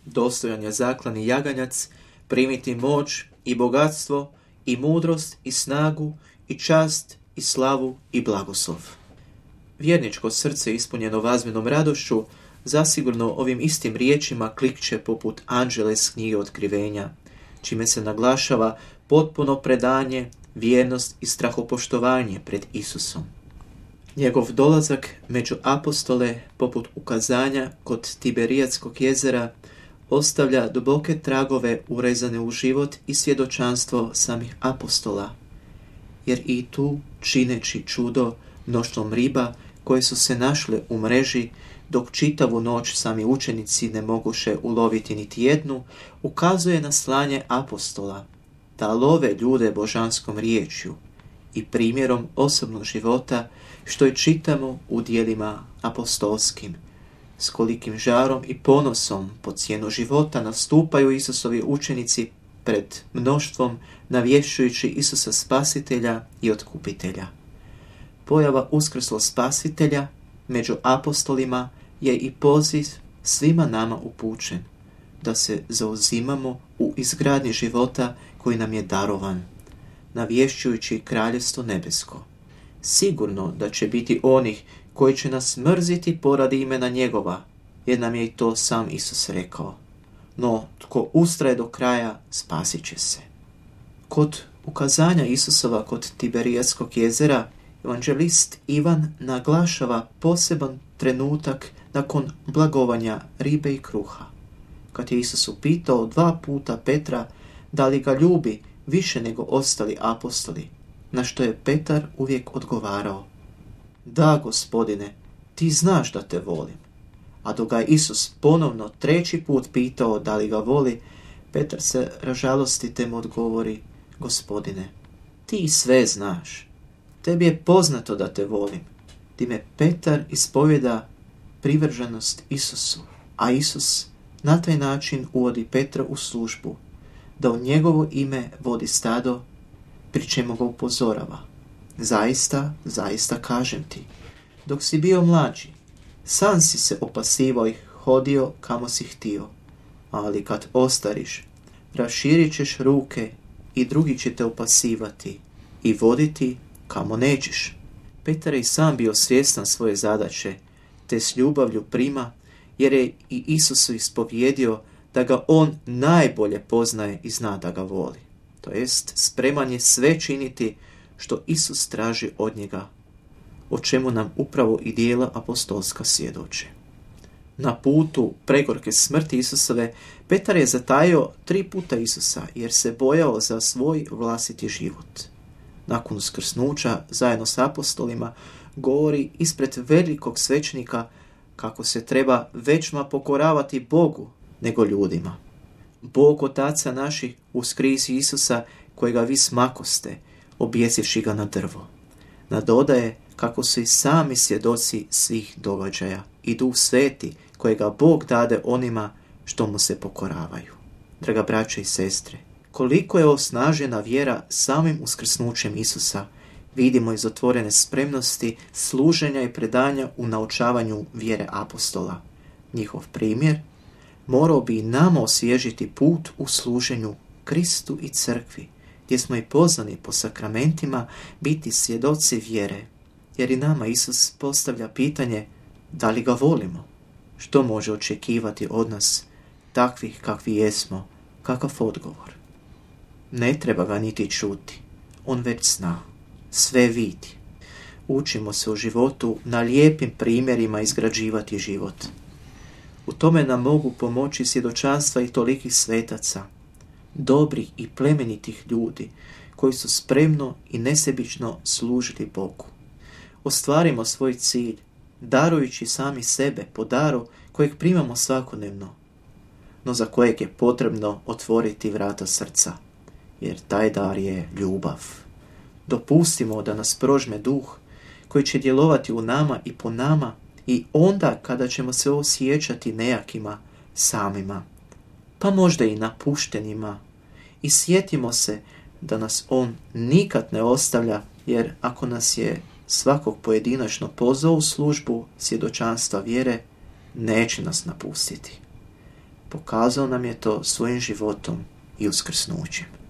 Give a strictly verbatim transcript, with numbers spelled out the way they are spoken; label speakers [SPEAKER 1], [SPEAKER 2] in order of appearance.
[SPEAKER 1] Dostojan je zaklani jaganjac primiti moć i bogatstvo i mudrost i snagu i čast i slavu i blagoslov. Vjerničko srce ispunjeno vazmenom radošću zasigurno ovim istim riječima klikće poput anđele s knjige otkrivenja, čime se naglašava potpuno predanje, vjernost i strahopoštovanje pred Isusom. Njegov dolazak među apostole, poput ukazanja kod Tiberijatskog jezera, ostavlja duboke tragove urezane u život i svjedočanstvo samih apostola, jer i tu, čineći čudo mnoštvom riba koje su se našle u mreži, dok čitavu noć sami učenici ne moguše uloviti niti jednu, ukazuje na slanje apostola da love ljude božanskom riječju i primjerom osobnog života, što je čitamo u dijelima apostolskim, s kolikim žarom i ponosom po cijenu života nastupaju Isusovi učenici pred mnoštvom, navješćujući Isusa Spasitelja i Otkupitelja. Pojava uskrslog Spasitelja među apostolima je i poziv svima nama upućen, da se zauzimamo u izgradnji života koji nam je darovan, navješćujući kraljevstvo nebesko. Sigurno da će biti onih koji će nas mrziti poradi imena njegova, jer nam je i to sam Isus rekao. No, tko ustraje do kraja, spasit će se. Kod ukazanja Isusova kod Tiberijatskog jezera, evanđelist Ivan naglašava poseban trenutak nakon blagovanja ribe i kruha, kad je Isus upitao dva puta Petra da li ga ljubi više nego ostali apostoli, na što je Petar uvijek odgovarao: da, Gospodine, ti znaš da te volim. A dok ga je Isus ponovno treći put pitao da li ga voli, Petar se ražalosti te mu odgovori: Gospodine, ti sve znaš, tebi je poznato da te volim. Time Petar ispovjeda privrženost Isusu, a Isus na taj način uvodi Petra u službu, da u njegovo ime vodi stado, pri čemu ga upozorava: zaista, zaista kažem ti, dok si bio mlađi, sam si se opasivao i hodio kamo si htio, ali kad ostariš, raširit ćeš ruke i drugi će te opasivati i voditi kamo nećeš. Petar je i sam bio svjestan svoje zadaće, te s ljubavlju prima, jer je i Isusu ispovjedio da ga on najbolje poznaje i zna da ga voli. To jest, spreman je sve činiti što Isus traži od njega, o čemu nam upravo i dijela apostolska svjedoče. Na putu pregorke smrti Isusove, Petar je zatajio tri puta Isusa, jer se bojao za svoj vlastiti život. Nakon uskrsnuća, zajedno s apostolima, govori ispred velikog svećnika kako se treba većma pokoravati Bogu nego ljudima. Bog otaca naših uskrisi Isusa, kojega vi smakoste, objesivši ga na drvo. Nadodaje kako su i sami svjedoci svih događaja i Duh Sveti, kojega Bog dade onima što mu se pokoravaju. Draga braće i sestre, koliko je osnažena vjera samim uskrsnućem Isusa, vidimo iz otvorene spremnosti služenja i predanja u naučavanju vjere apostola. Njihov primjer morao bi i nama osvježiti put u služenju Kristu i crkvi, gdje smo i pozvani po sakramentima biti svjedoci vjere, jer i nama Isus postavlja pitanje da li ga volimo. Što može očekivati od nas, takvih kakvi jesmo, kakav odgovor? Ne treba ga niti čuti, on već zna, sve vidi. Učimo se u životu na lijepim primjerima izgrađivati život. U tome nam mogu pomoći svjedočanstva i tolikih svetaca, dobrih i plemenitih ljudi, koji su spremno i nesebično služili Bogu. Ostvarimo svoj cilj, darujući sami sebe po daru kojeg primamo svakodnevno, no za kojeg je potrebno otvoriti vrata srca, jer taj dar je ljubav. Dopustimo da nas prožme duh koji će djelovati u nama i po nama, i onda kada ćemo se osjećati nejakima, samima, pa možda i napuštenima, i sjetimo se da nas on nikad ne ostavlja, jer ako nas je svakog pojedinačno pozvao u službu svjedočanstva vjere, neće nas napustiti. Pokazao nam je to svojim životom i uskrsnućem.